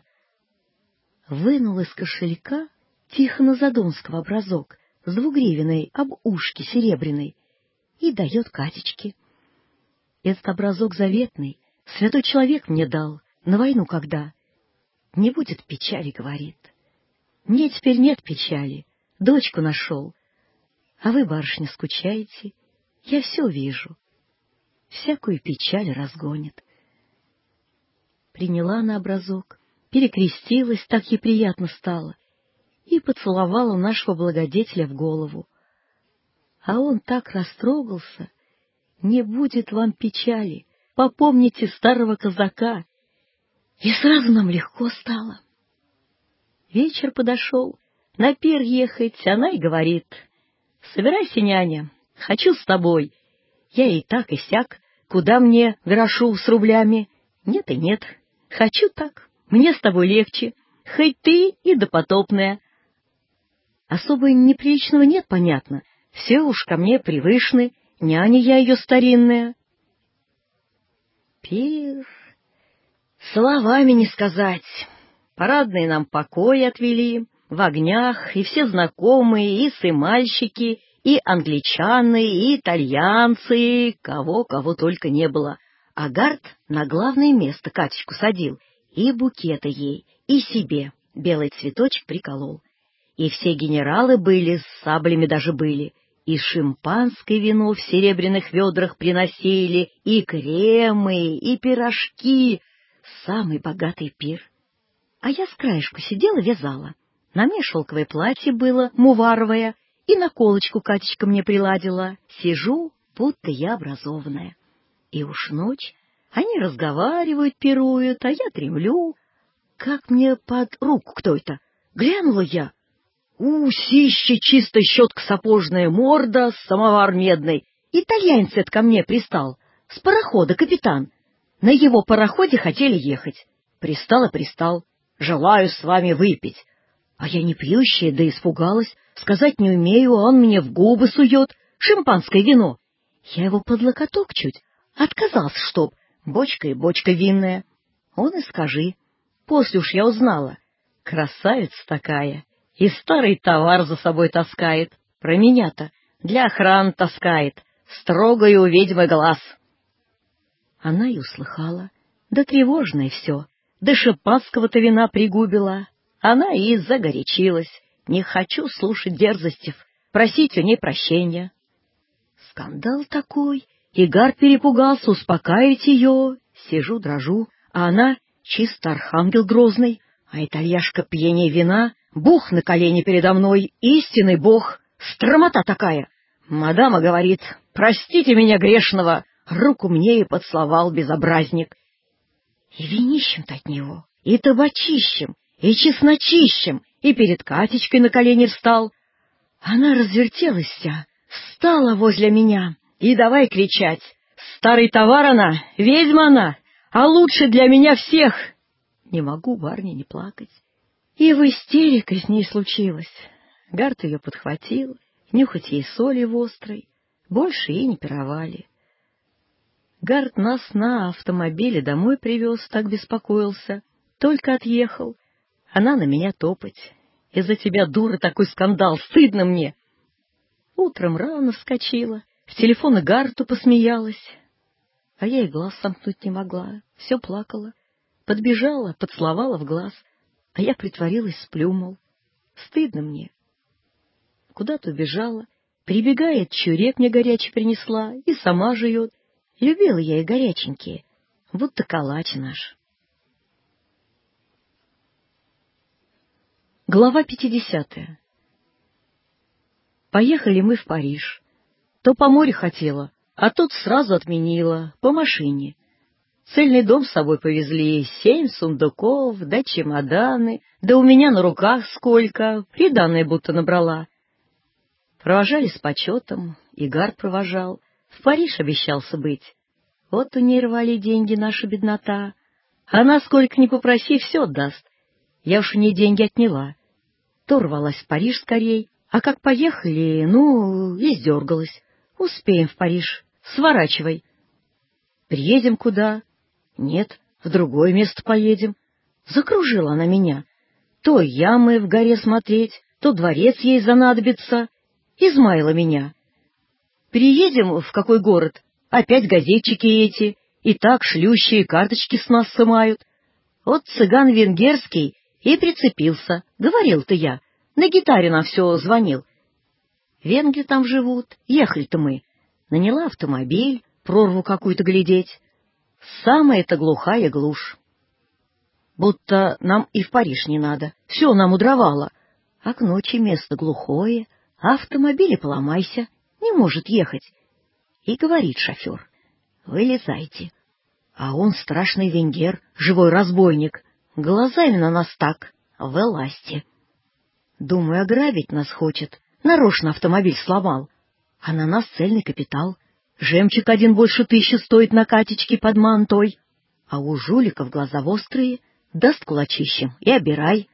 вынул из кошелька Тихона Задонского образок с двугривенной об ушке серебряной и дает Катечке. «Этот образок заветный, святой человек мне дал, на войну когда. Не будет печали, — говорит. Мне теперь нет печали, дочку нашел. А вы, барышня, скучаете, я все вижу. Всякую печаль разгонит». Приняла на образок, перекрестилась, так ей приятно стало, и поцеловала нашего благодетеля в голову. А он так растрогался: «Не будет вам печали, попомните старого казака». И сразу нам легко стало. Вечер подошел, на пир ехать, она и говорит: «Собирайся, няня, хочу с тобой. Я и так, и сяк, куда мне грошу с рублями? Нет и нет, хочу так, мне с тобой легче, хоть ты и допотопная». Особо неприличного нет, понятно, все уж ко мне привычны, няня я ее старинная. Пир, словами не сказать. Парадные нам покои отвели, в огнях, и все знакомые, и сымальщики, и англичаны, и итальянцы, кого-кого только не было. А Гарт на главное место Катечку садил, и букеты ей, и себе белый цветочек приколол. И все генералы были, с саблями даже были, и шимпанское вино в серебряных ведрах приносили, и кремы, и пирожки. Самый богатый пир. А я с краешку сидела, вязала. На мне шелковое платье было, муваровое, и наколочку Катечка мне приладила. Сижу, будто я образованная. И уж ночь, они разговаривают, пируют, а я дремлю. Как мне под руку кто-то. Глянула я. Усище, чисто щетка сапожная, морда, самовар медный. Итальянец это ко мне пристал. С парохода капитан. На его пароходе хотели ехать. Пристал и пристал. «Желаю с вами выпить». А я не пьющая, да испугалась. Сказать не умею, а он мне в губы сует. Шимпанское вино. Я его под локоток чуть. Отказался, чтоб. Бочка и бочка винная. Он и скажи. После уж я узнала. Красавица такая. И старый товар за собой таскает. Про меня-то для охраны таскает. Строгой у ведьмы глаз. Она и услыхала. Да тревожное все, да шипацкого-то вина пригубила. Она и загорячилась. Не хочу слушать дерзостей, просить у ней прощения. Скандал такой, Игар перепугался успокаивать ее. Сижу, дрожу, а она чисто архангел грозный, а итальяшка пьяней вина, бух на колени передо мной, истинный бог, стромота такая. Мадама говорит: «Простите меня грешного», руку мне и поцеловал безобразник. И винищем-то от него, и табачищем, и чесночищем, и перед Катечкой на колени встал. Она развертелась вся, встала возле меня и давай кричать: «Старый товар она, ведьма она, а лучше для меня всех!» Не могу, барыня, не плакать. И в истерике с ней случилось. Гарт ее подхватил, нюхать ей соли в острой, больше ей не пировали. Гарт нас на автомобиле домой привез, так беспокоился. Только отъехал. Она на меня топать. Из-за тебя, дура, такой скандал, стыдно мне. Утром рано вскочила, в телефон и Гарту посмеялась. А я и глаз сомкнуть не могла, все плакала. Подбежала, поцеловала в глаз, а я притворилась, сплю, мол. Стыдно мне. Куда-то убежала, прибегает, чурек мне горячий принесла и сама жует. Любила я и горяченькие, будто калач наш. Глава пятидесятая. Поехали мы в Париж. То по морю хотела, а тут сразу отменила, по машине. Цельный дом с собой повезли, семь сундуков, да чемоданы, да у меня на руках сколько, приданое будто набрала. Провожали с почетом, Игар провожал, в Париж обещался быть. Вот у ней рвали деньги наша беднота. Она, сколько ни попроси, все отдаст. Я уж у ней деньги отняла. То рвалась в Париж скорей, а как поехали, ну, и сдергалась. Успеем в Париж, сворачивай. Приедем куда? Нет, в другое место поедем. Закружила она меня. То ямы в горе смотреть, то дворец ей занадобится. Измаяла меня. Приедем в какой город? Опять газетчики эти, и так шлющие карточки с нас сымают. Вот цыган венгерский и прицепился, говорил-то я, на гитаре нам все звонил. Венгры там живут, ехали-то мы. Наняла автомобиль, прорву какую-то глядеть. Самая-то глухая глушь. Будто нам и в Париж не надо, все нам удровало. А к ночи место глухое, а автомобиле поломайся, не может ехать. И говорит шофер: «Вылезайте». А он страшный венгер, живой разбойник, глазами на нас так, вылазьте. Думаю, ограбить нас хочет, нарочно автомобиль сломал, а на нас цельный капитал. Жемчуг один больше тысячи стоит на Катечке под мантой, а у жуликов глаза острые, даст кулачищем и обирай.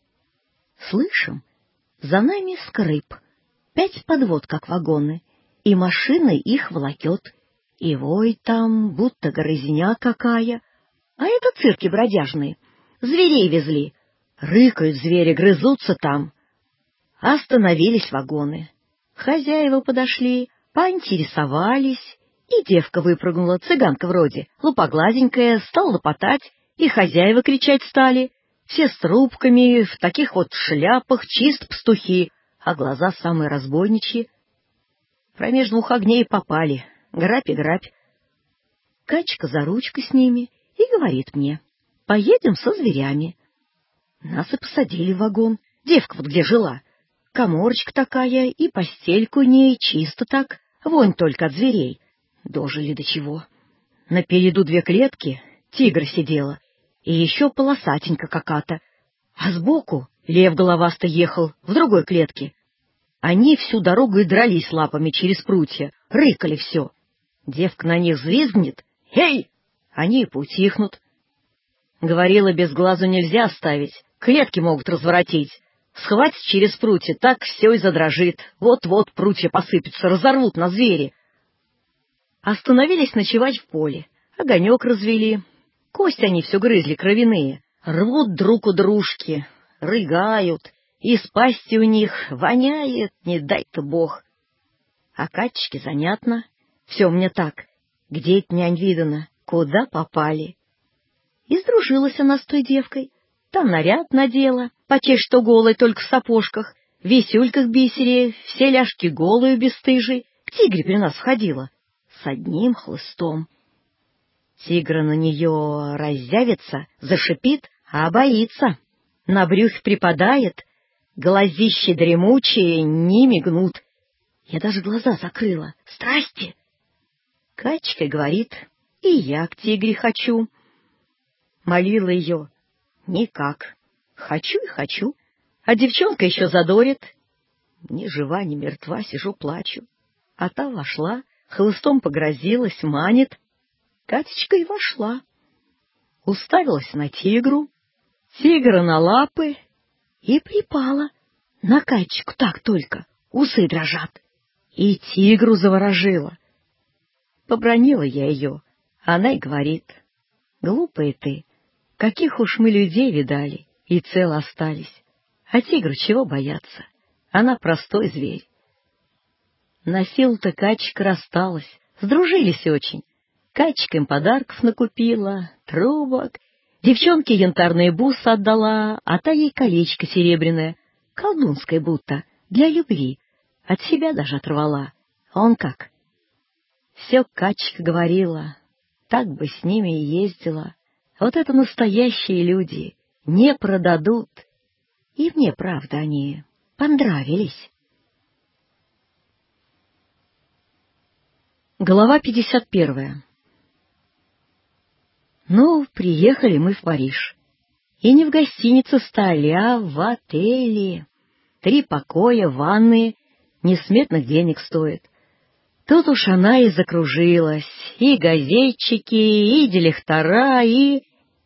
Слышим, за нами скрип, пять подвод, как вагоны, и машина их волокет, и вой там, будто грызня какая. А это цирки бродяжные, зверей везли, рыкают звери, грызутся там. Остановились вагоны, хозяева подошли, поинтересовались, и девка выпрыгнула, цыганка вроде, лупоглазенькая, стала лопотать, и хозяева кричать стали, все с трубками, в таких вот шляпах, чист пастухи, а глаза самые разбойничьи. Промеж двух огней попали, грабь и грабь. Качка за ручкой с ними и говорит мне: «Поедем со зверями». Нас и посадили в вагон, девка вот где жила. Каморочка такая, и постельку у ней, чисто так, вонь только от зверей. Дожили до чего. Напереду две клетки, тигр сидела, и еще полосатенька какая-то, а сбоку лев головастый ехал в другой клетке. Они всю дорогу и дрались лапами через прутья, рыкали все. Девка на них взвизгнет: «Эй!» Они и поутихнут. Говорила, без глазу нельзя оставить, клетки могут разворотить. Схватит через прутья, так все и задрожит. Вот-вот прутья посыпятся, разорвут на звери. Остановились ночевать в поле. Огонек развели. Кости они все грызли, кровяные. Рвут друг у дружки, рыгают. Из пасти у них воняет, не дай-то бог. А Катечке занятно. Все мне так. Где это нянь видано? куда попали. И сдружилась она с той девкой. Та наряд надела, почесть что голой, только в сапожках, в висюльках бисере, все ляжки голую бесстыжей, к тигре при нас входила, с одним хлыстом. Тигр на нее раззявится, зашипит, а боится. На брюхе припадает, глазищи дремучие не мигнут. Я даже глаза закрыла. Страсти! Качка говорит, и я к тигре хочу. Молила ее. Никак. Хочу и хочу. А девчонка еще задорит. Ни жива, ни мертва, сижу, плачу. А та вошла, хлыстом погрозилась, манит. Катечка и вошла. Уставилась на тигру, тигра на лапы и припала. На Катечку так только, усы дрожат. И тигру заворожила. Побранила я ее, она и говорит. Глупая ты, каких уж мы людей видали и цел остались. А тигру чего бояться? Она простой зверь. На силу-то Катечка рассталась, сдружились очень. Катечка им подарков накупила, трубок. Девчонке янтарные бусы отдала, а та ей колечко серебряное, колдунское будто, для любви. От себя даже оторвала. А он как? Все Катечка говорила, так бы с ними и ездила. Вот это настоящие люди, не продадут. И мне, правда, они понравились. Глава пятьдесят первая. Ну, приехали мы в Париж. И не в гостинице стали, а в отеле. Три покоя, ванны, несметных денег стоит. Тут уж она и закружилась, и газетчики, и директора, и...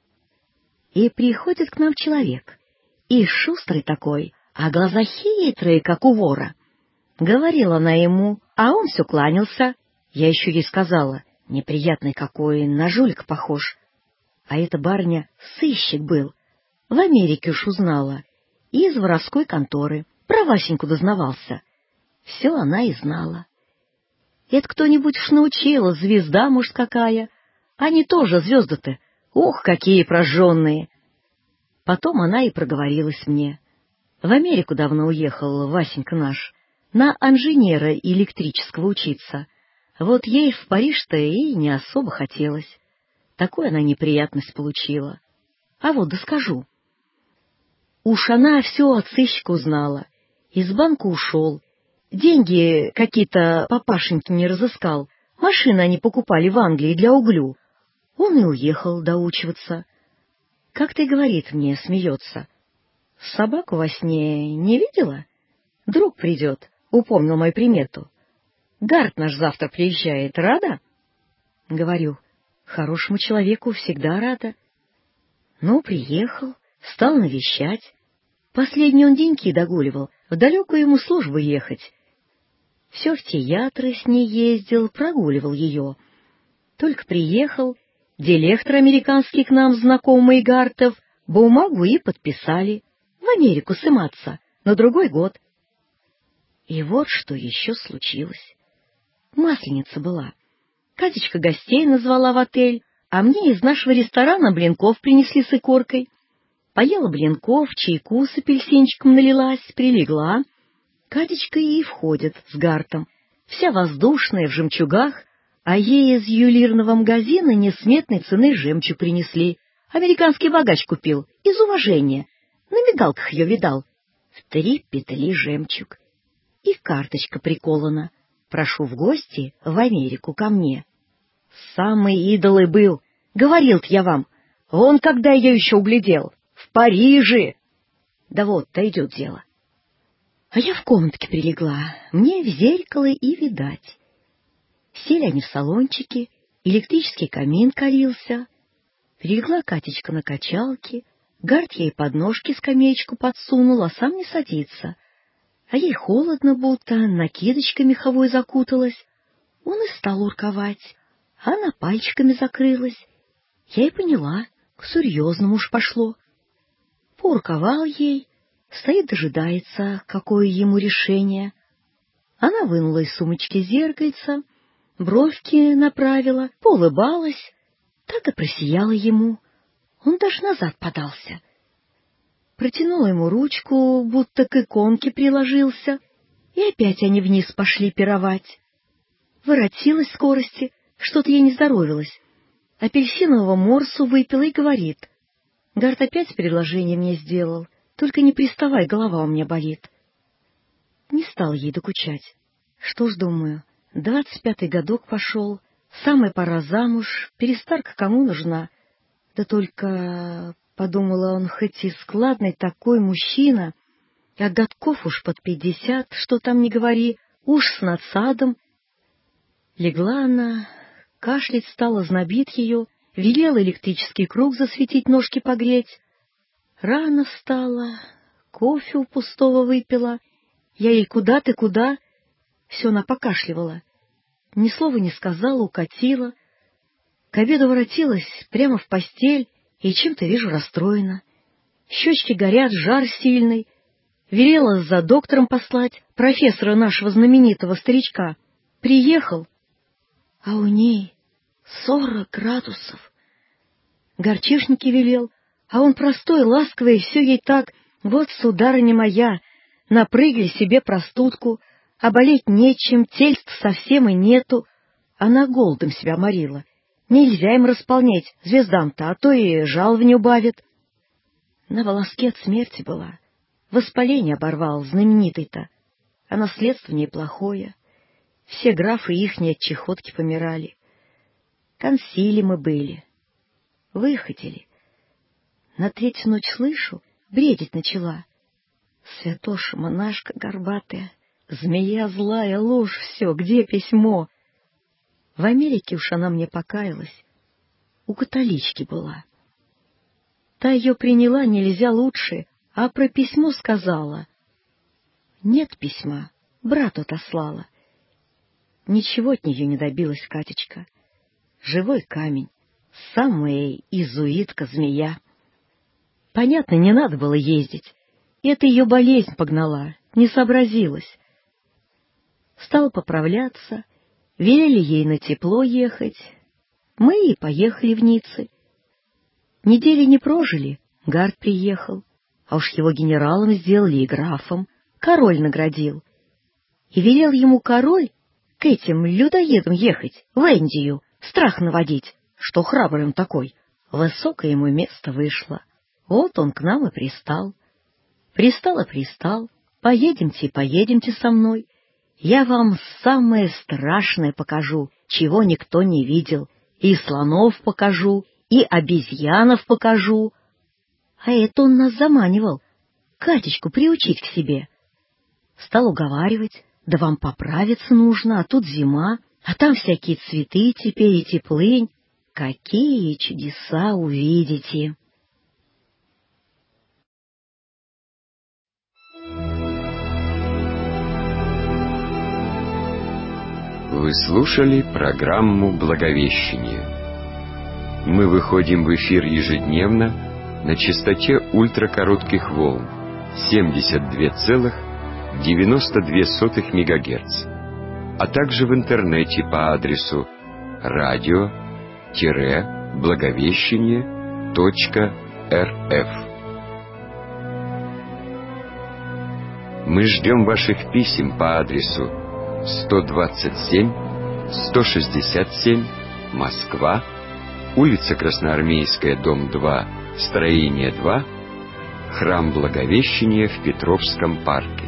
И приходит к нам человек, и шустрый такой, а глаза хитрые, как у вора. Говорила она ему, а он все кланялся. Я еще ей сказала, неприятный какой, на жулик похож. А эта барыня сыщик был, в Америке уж узнала, из воровской конторы, про Васеньку дознавался. Все она и знала. Это кто-нибудь уж научила, звезда, может, какая. Они тоже звезды-то, ух, какие прожженные. Потом она и проговорилась мне. В Америку давно уехал Васенька наш, на инженера электрического учиться. Вот ей в Париж-то и не особо хотелось. Такую она неприятность получила. А вот доскажу. Уж она все от сыщика узнала. Из банка ушел. Деньги какие-то папашеньки не разыскал. Машины они покупали в Англии для углю. Он и уехал доучиваться. Как-то и говорит мне, смеется. Собаку во сне не видела? Друг придет, упомнил мою примету. Гарт наш завтра приезжает, рада? Говорю, хорошему человеку всегда рада. Ну, приехал, стал навещать. Последние он деньки догуливал, в далекую ему службу ехать. Все в театры с ней ездил, прогуливал ее. Только приехал, директор американский к нам знакомый Гартов, бумагу и подписали. В Америку сыматься, на другой год. И вот что еще случилось. Масленица была. Катечка гостей назвала в отель, а мне из нашего ресторана блинков принесли с икоркой. Поела блинков, чайку с апельсинчиком налилась, прилегла. Катечка и входит с Гартом, вся воздушная, в жемчугах, а ей из ювелирного магазина несметной цены жемчуг принесли. Американский богач купил, из уважения. На мигалках ее видал. В три петли жемчуг. И карточка приколана. Прошу в гости в Америку ко мне. Самый идолый был, говорил-то я вам. Он когда ее еще углядел? В Париже. Да вот-то идет дело. А я в комнатке прилегла, мне в зеркало и видать. Сели они в салончике, электрический камин калился. Прилегла Катечка на качалке, Гарт ей под ножки скамеечку подсунул, а сам не садится. А ей холодно будто, накидочкой меховой закуталась. Он и стал урковать, а она пальчиками закрылась. Я и поняла, к серьезному уж пошло. Поурковал ей, стоит дожидается, какое ему решение. Она вынула из сумочки зеркальца, бровки направила, поулыбалась. Так и просияла ему. Он даже назад подался. Протянула ему ручку, будто к иконке приложился, и опять они вниз пошли пировать. Воротилась в скорости, что-то ей не здоровилось. Апельсинового морсу выпила и говорит: «Гарт опять предложение мне сделал, только не приставай, голова у меня болит». Не стал ей докучать. Что ж, думаю, двадцать пятый годок пошел, самая пора замуж, перестарка кому нужна? Да только, подумала он, хоть и складный такой мужчина, а годков уж под пятьдесят, что там не говори, уж с надсадом. Легла она, кашлять стала, знобит ее, велела электрический круг засветить, ножки погреть. Рано встала, кофе у пустого выпила. Я ей: «Куда ты, куда?» Все она покашливала. Ни слова не сказала, укатила. К обеду воротилась прямо в постель и чем-то, вижу, расстроена. Щечки горят, жар сильный. Велела за доктором послать, профессора нашего знаменитого старичка. Приехал, а у ней сорок градусов. Горчишники велел, а он простой, ласковый, и все ей так: «Вот, сударыня моя, напрыгли себе простудку, а болеть нечем, тельств совсем и нету». Она голодом себя морила. Нельзя им располнять, звездам-то, а то и жалованье убавит. На волоске от смерти была. Воспаление оборвал, знаменитый-то. А наследство неплохое. Все графы ихние от чехотки помирали. Консилиумы были. Выходили. На третью ночь слышу, бредить начала. Святоша, монашка горбатая, змея злая, ложь все, где письмо? В Америке уж она мне покаялась. У католички была. Та ее приняла нельзя лучше, а про письмо сказала. Нет письма, брату отослала. Ничего от нее не добилась Катечка. Живой камень, самая изуитка-змея. Понятно, не надо было ездить. Это ее болезнь погнала, не сообразилась. Стала поправляться, велели ей на тепло ехать. Мы и поехали в Ниццы. Недели не прожили, Гарт приехал, а уж его генералом сделали и графом, король наградил. И велел ему король к этим людоедам ехать, в Индию, страх наводить, что храбрый он такой. Высокое ему место вышло. Вот он к нам и пристал. Пристал и пристал. Поедемте, поедемте со мной. Я вам самое страшное покажу, чего никто не видел. И слонов покажу, и обезьянов покажу. А это он нас заманивал, Катечку приучить к себе. Стал уговаривать: да вам поправиться нужно, а тут зима, а там всякие цветы теперь и теплынь. Какие чудеса увидите!
Вы слушали программу «Благовещение». Мы выходим в эфир ежедневно на частоте ультракоротких волн семьдесят два целых девяносто две сотых мегагерц, а также в интернете по адресу радио-благовещение точка рф. Мы ждем ваших писем по адресу сто двадцать семь сто шестьдесят семь, Москва, улица Красноармейская, дом два, строение два, Храм Благовещения в Петровском парке.